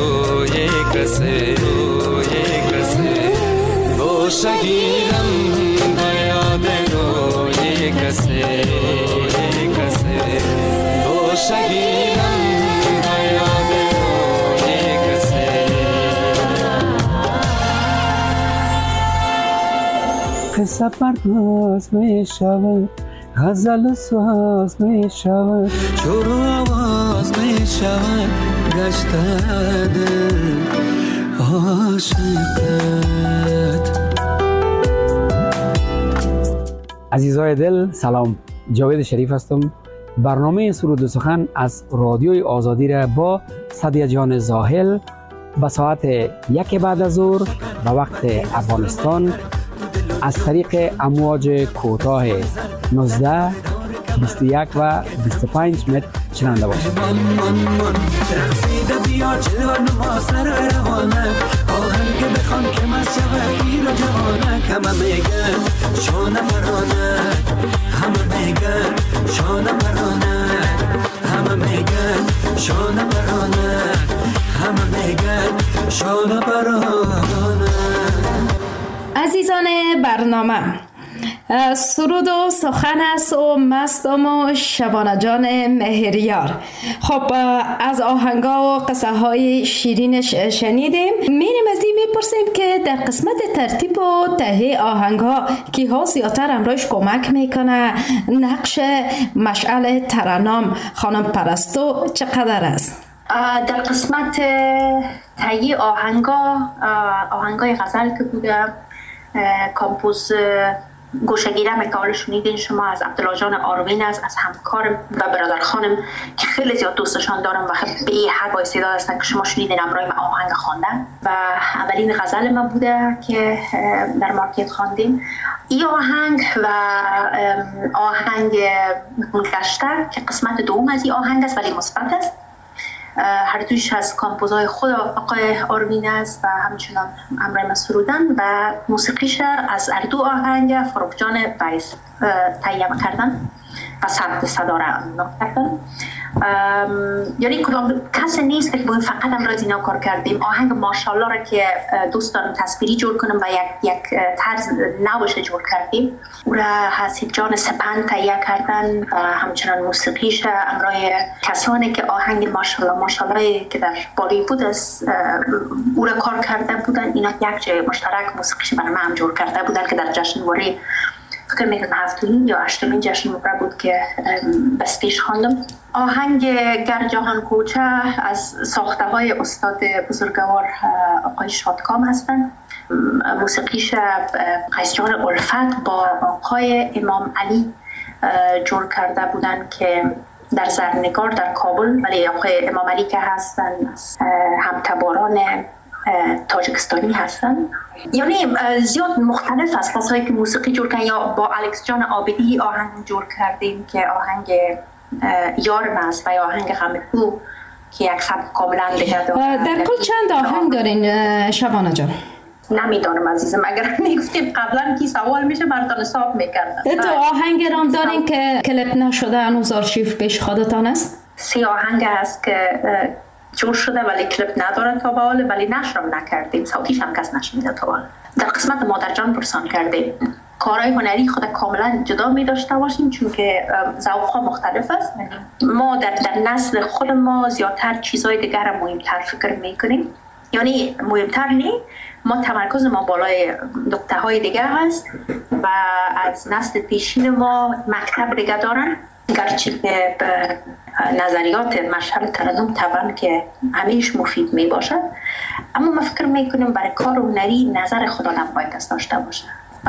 روی کسی روی کسی گوشه گیرم به یاد روی کسی روی کسی گوشه گیرم به یاد روی کسی.
قصه پرداز می شود غزل ساز می شود
شور و آواز می شود گشته دل عاشقت.
عزیزای دل سلام، جاوید شریف هستم. برنامه سرود و سخن از رادیوی آزادی را با صدیه جان زاهل به ساعت یک بعد از ظهر به وقت افغانستان از طریق امواج کوتاه نوزده، بیست و یک و بیست و پنج متر شنونده باشید.
رقصیده بیا جلوه نما سر روانک آهنگ بخوان که مست شود پیر و جوانک. همه میگن شانه برانک، همه میگن شانه برانک، همه میگن شانه برانک، همه میگن شانه برانک.
عزیزان برنامه، سرود و سخن است و مستم و شبانه جان مهریار. خب از آهنگا و قصه های شیرینش شنیدیم. میریم از این میپرسیم که در قسمت ترتیب و تهیه آهنگا کی ها زیادتر امروز کمک میکنه؟ نقش مشعل ترنم خانم پرستو چقدر است؟
در قسمت تهیه آهنگا آهنگای غزل که بوده کامپوز گوشگیرم که حالا شنیدین شما از عبدالله جان آروین است، از همکارم و برادر خانم که خیلی زیاد دوستشان دارم و به این حد با استعداد هستن که شما شنیدین امرای من آهنگ خواندن و اولین غزل من بوده که در مارکت خواندیم. این آهنگ و آهنگ گشته که قسمت دوم از این آهنگ است ولی مثبت است. هر دویش از کامپوزهای خود آقای آروین است و همچنان امرای من سرودن و موسیقیش از اردو آهنگ فروغ جان ویس تهیه کردن و ثبت صدا را امضا کردن. یعنی کدام کسی نیست که باید فقط امروز اینا کار کردیم. آهنگ ماشاءالله را که دوست دارم تصویری جور کنم و یک یک طرز نوش جور کردیم. او را حسید جان سپند تهیه کردن و همچنان موسیقیش امرای کسانی که آهنگ ماشاءالله ماشاءالله که در بالیوود است او را کار کرده بودن. اینا یک جای مشترک موسیقیش برای من هم جور کرده بودن که در جشنواره فکر میکنم هفتمین یا هشتمین جشنواره بود که بستیش خواندم. آهنگ گر جهان کوچه از ساخته های استاد بزرگوار آقای شادکام هستند. موسیقیش قیس جان الفت با آقای امام علی جور کرده بودن که در زرنگار در کابل، ولی آقای امام علی که هستن همتباران تاجیکستانی هستن. یعنی زیاد مختلف است کسایی که موسیقی جور کردن. یا با الکس جان عابدی آهنگ جور کردیم که آهنگ یارم است و یا آهنگ غم او که یک خط کاملا دیگه داره.
در کل چند آهنگ دارین شبانه جان؟
نمیدانم عزیزم، اگر میگفتیم قبلا کی سوال میشه براتون حساب میکردم.
تو آهنگ رام دارین که کلیپ نشده هنوز آرشیو پیش خودتان است؟
سی آهنگ هست که جور شده ولی کلیپ نداره تا به حال، ولی نشرم نکردیم، صوتیش هم کس نشنیده تا به حال. در قسمت مادر جان پرسان کردیم. کارهای هنری خود کاملا جدا می داشته باشیم چون که ذوق‌ها مختلف است. ما در, در نسل خود ما زیادتر چیزهای دیگر مهمتر فکر میکنیم. یعنی مهمتر نی، ما تمرکز ما بالای نقطه های دیگه هست و از نسل پیشین ما مکتب دیگه دارن. گرچه که به نظریات مشعل ترنم طبعا که همیش مفید می باشد، اما ما فکر میکنیم برای کار هنری نظر خود آدم باید است داشته باشه.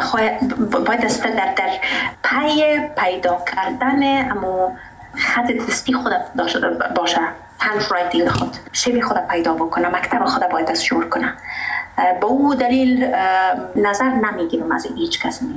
باید است در در پی پیدا کردن اما خط دستی خود داشته باشه، هند رایتینگ خود شبیه خود پیدا بکنه، مکتب خود باید است شروع کنه. با او دلیل نظر نمیگیرم از هیچ کسی.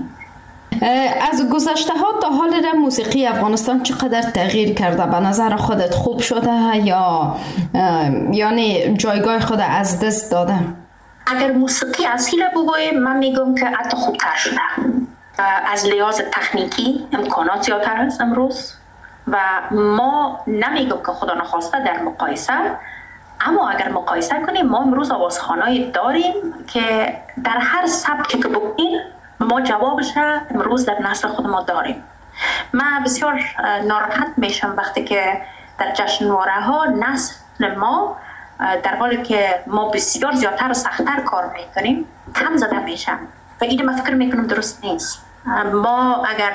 از گذشته ها تا حال را موسیقی افغانستان چقدر تغییر کرده؟ به نظر خودت خوب شده یا یعنی جایگاه خود از دست داده؟
اگر موسیقی اصیل بگویم من میگم که حتی خوبتر شده. از لحاظ تکنیکی امکانات زیادتر است امروز و ما نمیگم که خدا نخواسته در مقایسه، اما اگر مقایسه کنیم ما امروز آوازخوانایی داریم که در هر سبکی که بگوییم ما جوابش امروز در نسل خود ما داریم. من بسیار ناراحت میشم وقتی که در جشنواره ها نسل ما در حالی که ما بسیار زیادتر و سختتر کار میکنیم کم زده میشن و این من فکر میکنم درست نیست. ما اگر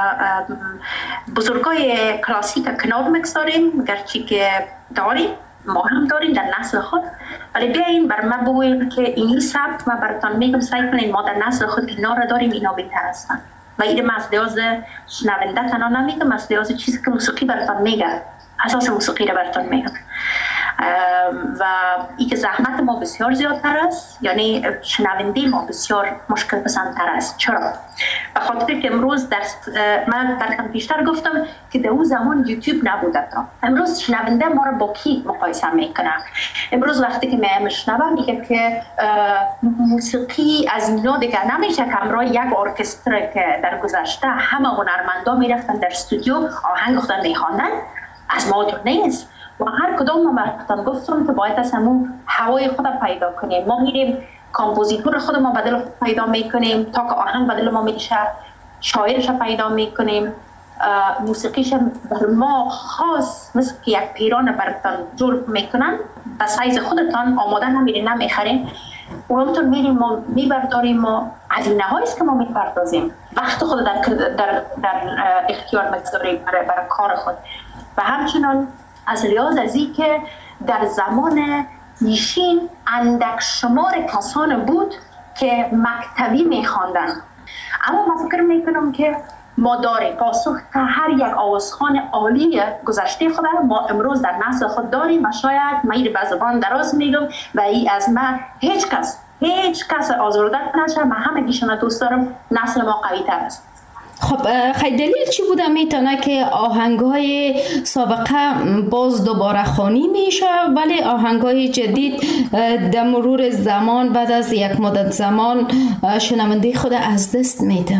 بزرگای کلاسیک کنار مگذاریم، گرچه که داریم، ما هم داریم در نسل خود، ولی بیاین بر من بگویم که اینی سبک من براتان میگم سعی کنین ما در نسل خود اینا را داریم، اینا بهتر هستن. و این از لحاظ شنونده تنها نمیگم، از لحاظ چیزی که موسیقی براتان میگه، اساس موسیقی را براتان میگم. و این که زحمت ما بسیار زیادتر است، یعنی شنونده ما بسیار مشکل پسندتر است. چرا؟ به خاطر که امروز در من براتون بیشتر گفتم که در اون زمان یوتیوب نبوده تا. امروز شنونده ما را با کی مقایسه میکنه؟ امروز وقتی که من میشنوم میگه که موسیقی از اینا دیگه نمیشه که همراه یک ارکستر که در گذشته همه هنرمندا میرفتن در استودیو آهنگ خودن میخواندن، از ما جور نیست. و هر کدام ما براتون گفتم که باید از همون هوای خود پیدا کنیم. ما میریم کامپوزیتور خود ما بدل پیدا میکنیم تا که آهنگ بدل ما میشه، شاعرش پیدا میکنیم، موسیقیش بر ما خاص مثل که یک پیران براتون جور میکنن، به سایز خودتان آماده نمیرین نمیخرین، اونمتون میریم ما میبرداریم، ما هزینه هاییست که ما میپردازیم، وقت خود در, در, در اختیار میگذاریم برای, برای کار خود. و همچنان از لحاظ از این که در زمان پیشین اندک شمار کسان بود که مکتبی میخواندن، اما من فکر میکنم که ما داریم پاسخ که هر یک آوازخوان عالی گذشته خود ما امروز در نسل خود داریم. و شاید من این به زبان دراز میگم و این از من هیچ کس هیچ کس آزرده نشه، من همه گیشون دوست دارم، نسل ما قوی تر است.
خب خیلی دلیل چی بوده میتونه که آهنگ‌های سابقه باز دوباره خوانی میشه ولی آهنگ‌های جدید در مرور زمان بعد از یک مدت زمان شنونده خود از دست میده؟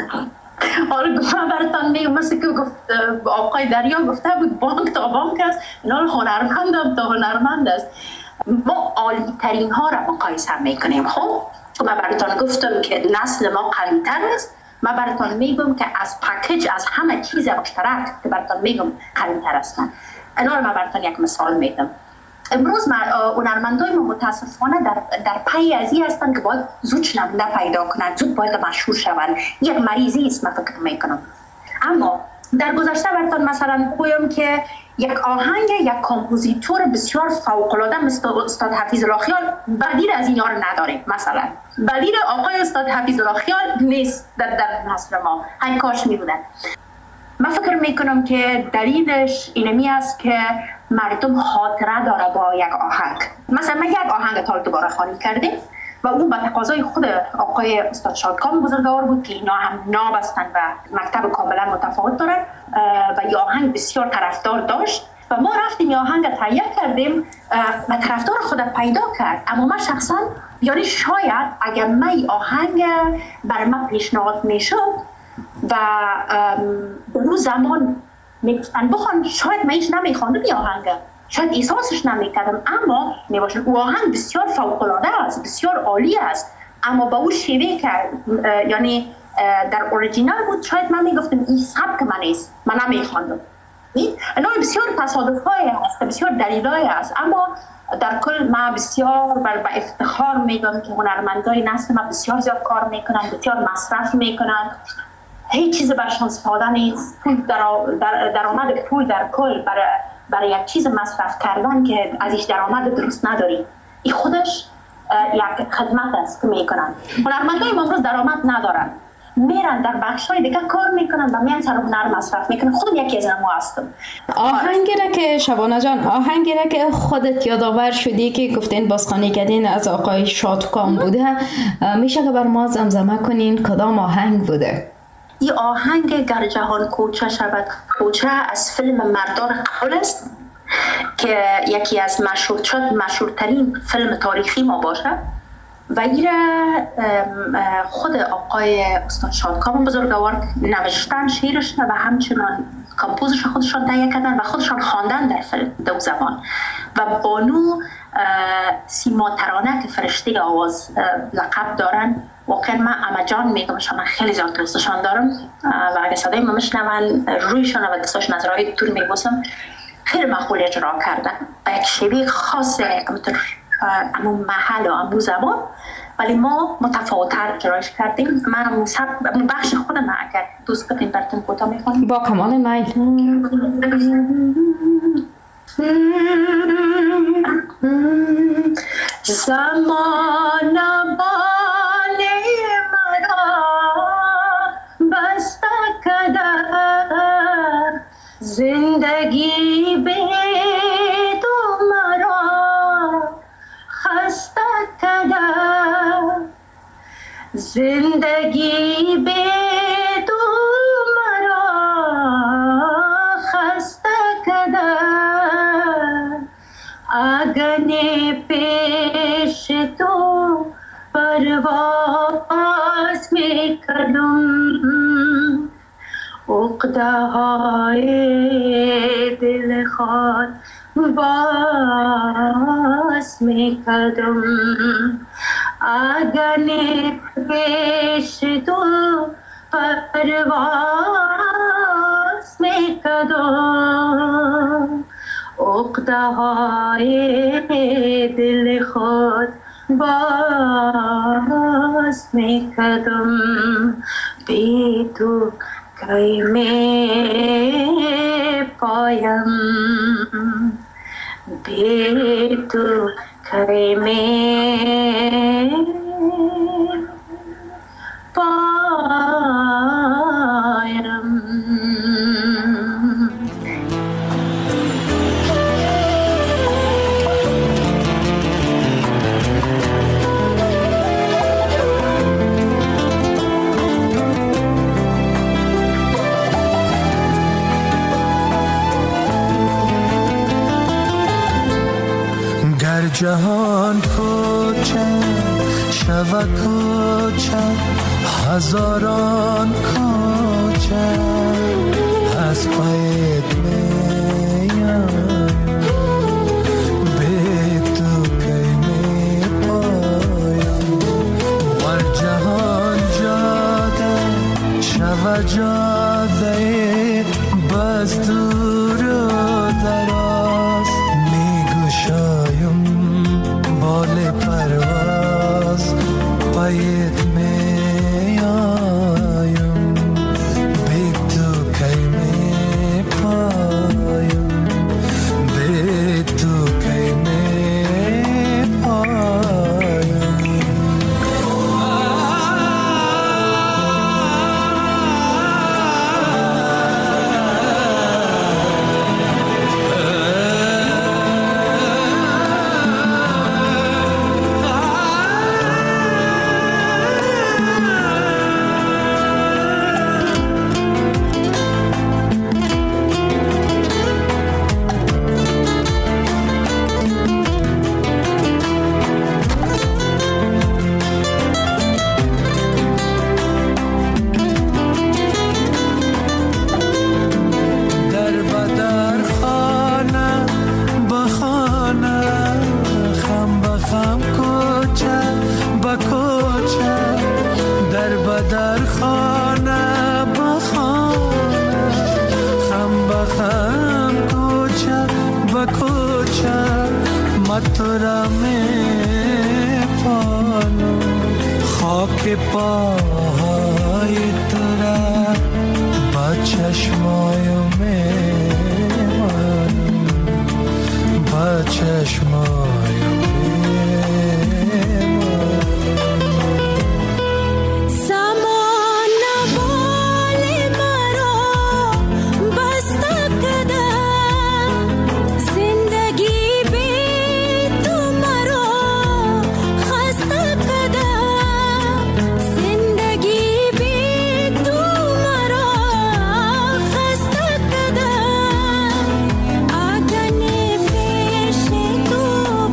آره گفتم براتون میگم، مثل که گفت آقای دریا گفته بود بانک تا بانک است، اینا هنرمند تا هنرمند است. ما عالی ترین ها را مقایسه میکنیم. خب چون من براتون گفتم که نسل ما قوی تر است، من براتون میگم که از پکیج از همه چیز مشترک که براتون میگم قوی تر هستن. اینا رو من براتون یک مثال میدم. امروز هنرمندای ما متاسفانه در در پی از این هستن که باید زود شنونده پیدا کنند، زود باید مشهور شوند. یک مریضی است من فکر میکنم. اما در گذشته براتون مثلا بگویم که یک آهنگ یک کامپوزیتور بسیار فوق العاده مثل استاد حفیظ الله خیال بدیل از این یار نداریم. مثلا بدیل آقای استاد حفیظ الله خیال نیست در در نسل ما، هر کاش می بودن. من فکر میکنم که دلیلش اینمی است که مردم خاطره داره با یک آهنگ. مثلا من یک آهنگ تا دوباره خوانی کردیم و اون به تقاضای خود آقای استاد شادکام بزرگوار بود که اینا هم ناب هستند و مکتب کاملا متفاوت دارن و یه آهنگ بسیار طرفدار داشت و ما رفتیم یه آهنگ تهیه کردیم و طرفدار خود پیدا کرد. اما من شخصا یعنی شاید اگر من این آهنگ بر من پیشنهاد میشد و به اون زمان میگفتن بخوان، شاید من ایش نمیخواندم این آهنگ، شاید احساسش نمیکردم، اما میباشد او آهنگ بسیار فوق‌العاده است، بسیار عالی است، اما با او شیوه که یعنی در اوریجینال بود شاید من میگفتم این سبک من نیست، من نمیخواندم. اینا بسیار تصادف‌های هست، بسیار دلیل‌های هست، اما در کل من بسیار بر با افتخار میگم که هنرمندای نسل ما بسیار زیاد کار میکنن، بسیار مصرف میکنن، هیچ چیز برشان ساده نیست. پول در درآمد پول در کل برای برای یک چیز مصرف کردن که ازش درآمد درست نداری، این خودش یک خدمت است که میکنن. هنرمندای ما امروز درآمد ندارن، میرن در بخش‌های دیگه کار میکنن و میان سر هنر مصرف میکنن. خودم یکی از ما هستم.
آهنگی را که شبانه جان، آهنگی را که خودت یادآور شدی که گفتین بازخوانی کردین از آقای شادکام بوده، میشه که بر ما زمزمه کنین کدام آهنگ بوده؟
این آهنگ گر جهان کوچه شود کوچه از فیلم مردان قبل است که یکی از مشهور شد مشهورترین فیلم تاریخی ما باشه و این خود آقای استاد شادکام بزرگوار نوشتن شعرش و همچنان کمپوزش خودشان تهیه کردن و خودشان خواندن در فیلم دو زبان. و بانو سیما ترانه که فرشته آواز لقب دارن، واقعا من اما جان میگم شما خیلی زیاد دوستشان دارم و اگه صدای ما میشنون رویشان و دستاش نظرهای دور میبوسم. خیلی مقبول اجرا کردن و یک شیوه خاصه همونطور امون محل و امون زبان ولی ما متفاوت‌تر اجراش کردیم. من سب بخش خودم اگر دوست بدین براتون کوتاه میخونم.
با کمال میل.
زمان بانه مرا بسته کده، زندگی به تو مرا خسته کده، زندگی به تو مرا خسته کده، آگنی پیش تو پرواز می کردم، عقده های دل خود باز می کردم، آگنی پیش تو پرواز می کردم، عقده های دل خود باز می کردم، بی تو کی می پایم، بی تو کی می پایم.
جهان کوچه شود کوچه، هزاران کوچه از پایت میایم، به تو کی می پایم، ور جهان جاده شود جاده بس دور و دراز، میگشایم بال پرواز پایت میایم، به تو کی می پایم، به تو کی می پایم. پای ترا با چشمای من، با چشمای
تو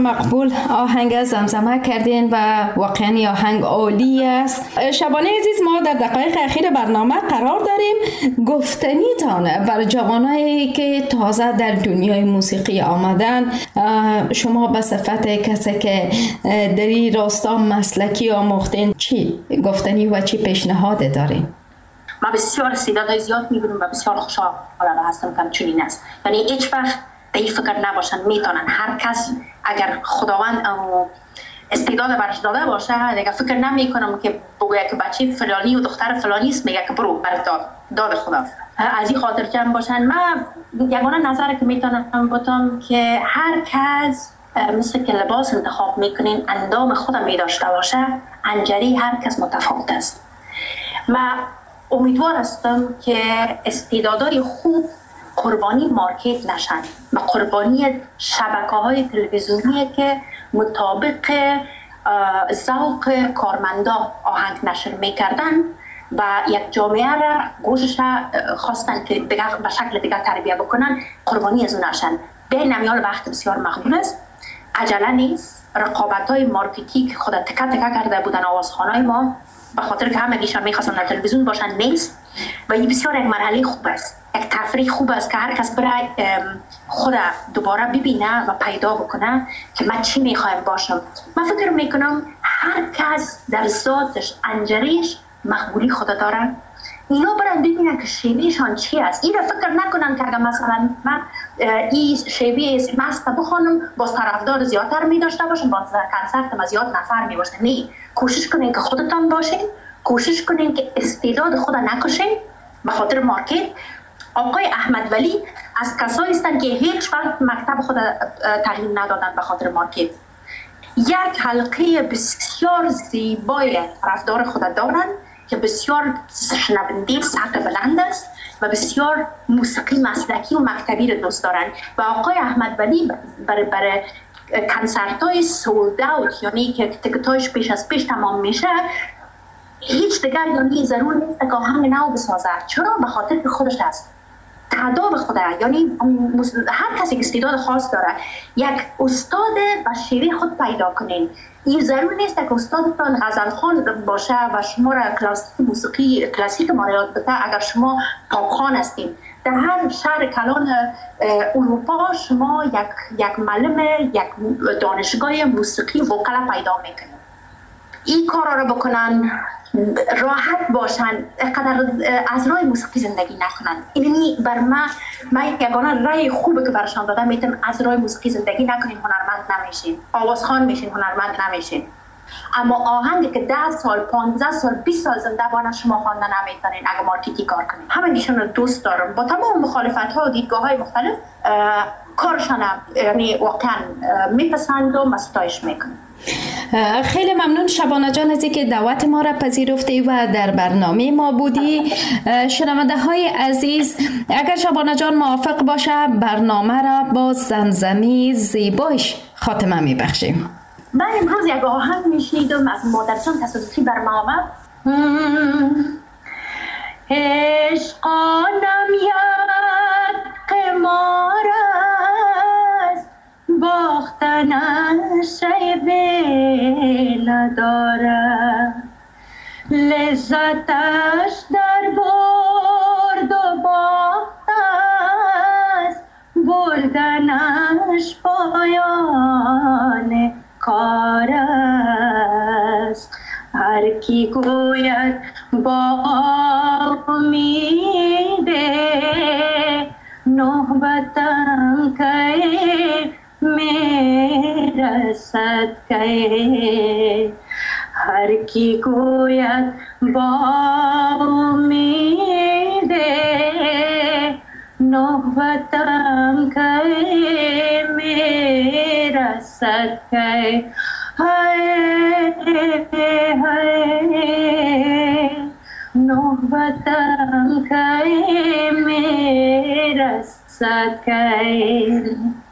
مقبول آهنگ زمزمه کردین و واقعا آهنگ عالی است. شبانه عزیز، ما در دقایق اخیر برنامه قرار داریم گفتنیتان برای جوانایی که تازه در دنیای موسیقی آمدن. شما به صفت کسی که در این راستا مسلکی آموختین چی گفتنی و چی پیشنهاد دارین؟
ما بسیار استعدادهای زیاد می‌بینیم و بسیار خوشحال هستم که چنین است. یعنی هیچ وقت به این فکر نباشن میتونن. هر کس اگر خداوند استعداد برش داده باشه، دیگه فکر نمیکنم که بگوید که بچه فلانی و دختر فلانی است میگه که برو بر داد داد خدا. از این خاطر جمع باشن. من یگانه نظری که میتونم بگم که هر کس مثل که لباس انتخاب میکنین اندام خودم میداشته باشه، انجری هر کس متفاوت است. من امیدوار هستم که استعدادهای خوب قربانی مارکت نشن و قربانی شبکه‌های تلویزیونی که مطابق ذوق کارمندا آهنگ نشر میکردن و یک جامعه را گوشش خواستن که دیگه به شکل دیگه تربیت بکنن، قربانی از اون نشن. به نمیال وقت بسیار مقبول است، عجله نیست. رقابت‌های مارکتی که خود تکه تکه کرده بودن آوازخوان‌های ما به خاطر که همگیشان میخواستن در تلویزیون باشن نیست و این بسیار یک مرحله خوب است، یک تفریح خوب است که هر کس برای خود دوباره ببینه و پیدا بکنه که من چی میخوایم باشم. من فکر میکنم هر کس در ذاتش انجریش مقبولی خود دارن، اینا برن ببینن که شیوهشان چی است. این فکر نکنن که اگر مثلا من این شیوه مست بخوانم باز طرفدار زیادتر می داشته باشم، باز کنسرت ما زیاد نفر می باشه. نه، کوشش کنین که خودتان باشین، کوشش کنین که استعداد خود نکشین به خاطر مارکت. آقای احمد ولی از کسایی هستند که هیچ وقت مکتب خود تعلیم ندادن به خاطر مارکت. یک حلقه بسیار زیبای طرفدار خود دارن که بسیار شنونده سطح بلند است و بسیار موسیقی مسلکی و مکتبی را دوست دارن و آقای احمد ولی برای برای کنسرت های سولد اوت، یعنی که تکتایش پیش از پیش تمام میشه، هیچ دیگر یعنی ضرور نیست که آهنگ نو بسازه. چرا؟ به خاطر که خودش هست تعداد خوده. یعنی هر کسی استعداد خاص داره، یک استاد به شیوه خود پیدا کنین. این ضرور نیست که استادتان غزلخوان باشه و شما را کلاسیک موسیقی کلاسیک ما یاد بده. اگر شما پاپخوان هستین در هر شهر کلان اروپا شما یک یک معلم یک دانشگاه موسیقی وکلا پیدا میکنین. این کارا را بکنن، راحت باشن، قدر از راه موسیقی زندگی نکنن. اینی بر من من یگانه رای خوبه که برشان دادم، میتونم از راه موسیقی زندگی نکنین هنرمند نمیشین، آوازخوان میشین هنرمند نمیشین. اما آهنگی که ده سال پانزده سال بیست سال زنده بانه شما خوانده نمیتونین اگه مارکتی کار کنین. همینشون رو دوست دارم با تمام مخالفت ها و دیدگاه های مختلف کارشان یعنی واقعا میپسندم و ستایش میکنم.
خیلی ممنون شبانه جان از اینکه دعوت ما را پذیرفتی و در برنامه ما بودی. شنونده های عزیز، اگر شبانه جان موافق باشه برنامه را با زمزمی زیبایش خاتمه میبخشیم.
من امروز یک آهنگ میشنیدم از مادرجان تصادفی بر ما آمد. عشقانم یک قمار است، باختنش عیبی ندارد، لذتش در برد و باخت است، بردنش پایان کار است. هر کی گوید با امیده نوبتم که میرسد که، هر کی گوید با امیده نوبتم که میرسد که، های های نوبتم که میرسد که،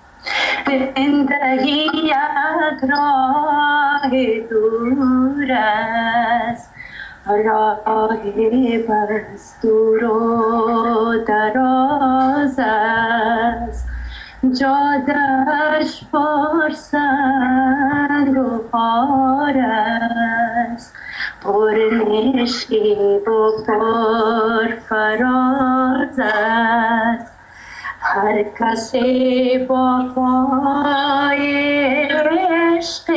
زندگی یک راه دور است، راه بس دور و دراز است، جادش پر سنگ و خار است، پر نشیب و پر فراز است. هر کسی با پای عشق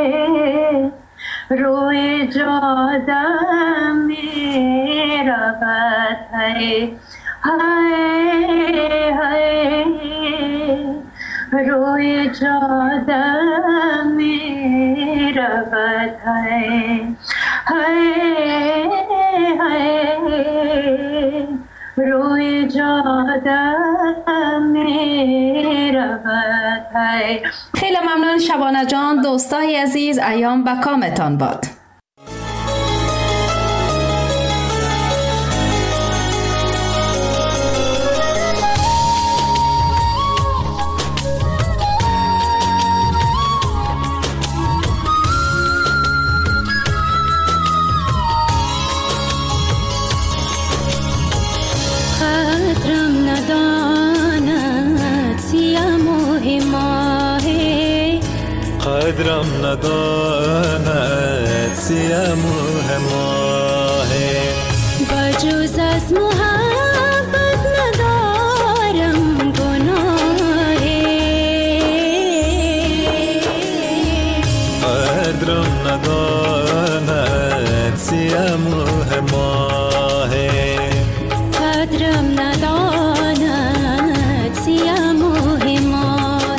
روی جاده می رود. های های های روی جاده می رود. های های های روی جاده می رود. های.
خیلی ممنون شبانه جان. دوستای عزیز، ایام به کامتان باد.
قدرم نداند سیم و هماه،
قدرم نداند سیم و هماه.
بجز از محبت ندارم گناه.
قدرم نداند سیم و هماه.
قدرم نداند سیم و هماه.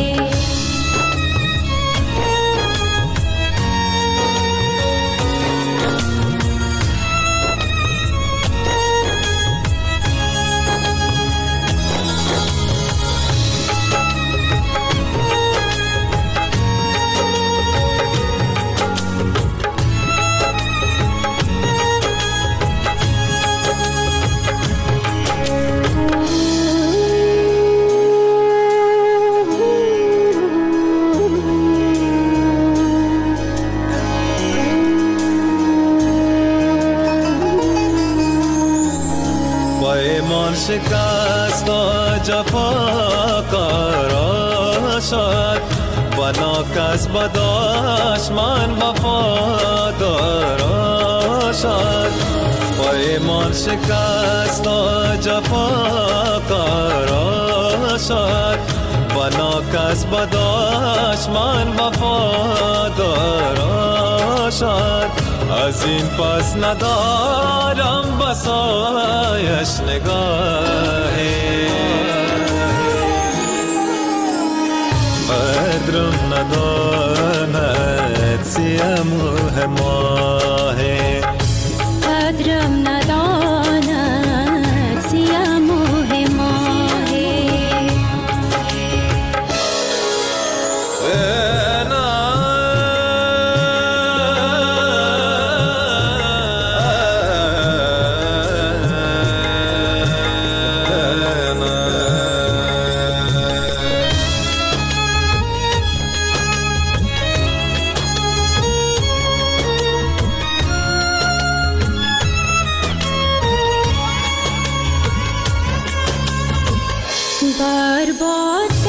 شکست و جفا قرار شد، بنا کس بداش من وفادار شد. با ایمان شکست و جفا قرار شد، بنا کس بداش من وفادار شد. از این پس ندارم بسایش نگاهی، قدرم نداند سیم و هماه.
قدرم نداند سیم و هماه. برباد